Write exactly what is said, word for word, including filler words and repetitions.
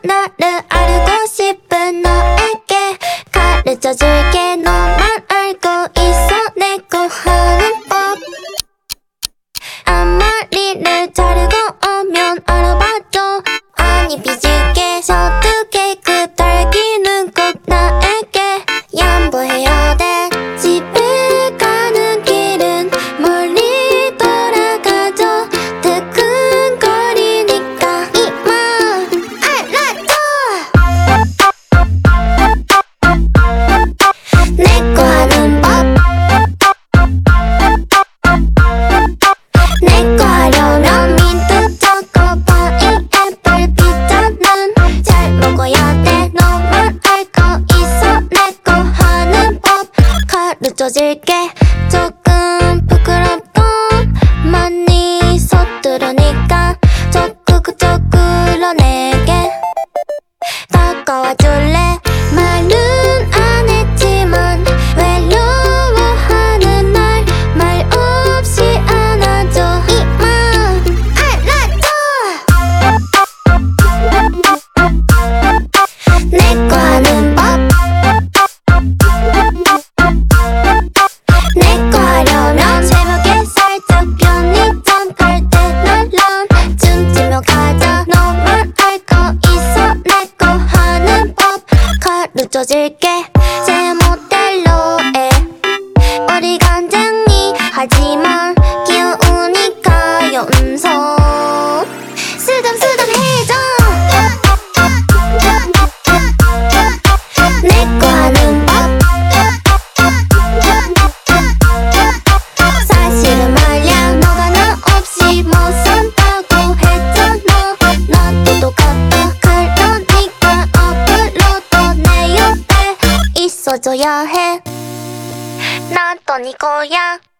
나를 알고 싶은 너에게 가르쳐줄게. 너만 알고 있어 내 거하는 법. 앞머리를 자르고 오면 알아봐줘. 아니 삐질게 서툴게 그 딸기는 꼭 나에게 양보해야 돼. 집에 가는 길은 멀리 돌아가죠. 뜨끈거리니까 이만 알아줘. 내 거 하는 법. 내 거 하려면 민트 초코 파인애플 피자는 잘 먹어야 돼. 너만 알고 있어 내 거 하는 법. 가르쳐줄게. 조금 부끄럽고 많이 서투르니까 적극적으로 내게 다가와줄래. 말은 안 했지만 외로워하는 날 말 없이 안아줘. 이만 알아줘. 내 거 하는 법. 내 거 하려면 새벽에 살짝 편의점 갈 때 날랑 춤추며 가자. 너만 알고 있어 내 거 하는 법. 가르쳐줄게. 제 모델로에 어리 간장이 하지만 귀여우니까 연속 쓰담쓰담해줘. 내 거 하는 법. 사실은 말야 너가 나 없이 못 산다고 했잖아. 나도 똑같다. 그러니까 앞으로도 내 옆에 있어줘야 해. 난 또 네 거야.